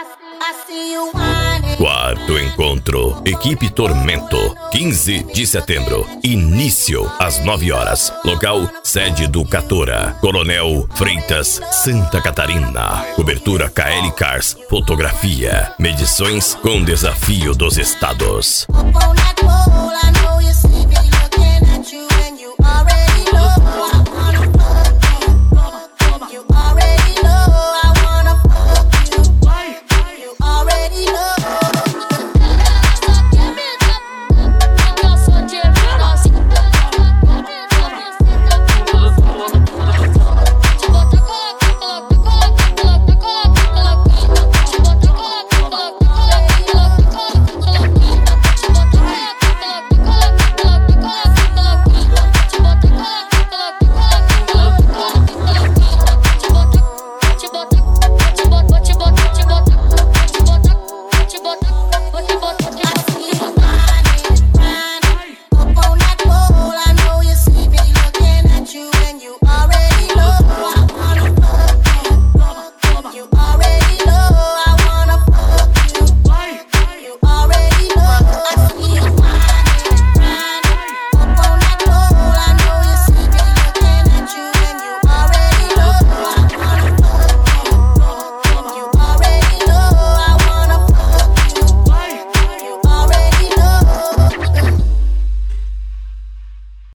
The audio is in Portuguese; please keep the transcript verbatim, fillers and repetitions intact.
Quarto encontro, Equipe Tormento, quinze de setembro. Início às nove horas. Local, sede do Catora, Coronel Freitas, Santa Catarina. Cobertura K L Cars, fotografia. Medições com desafio dos estados.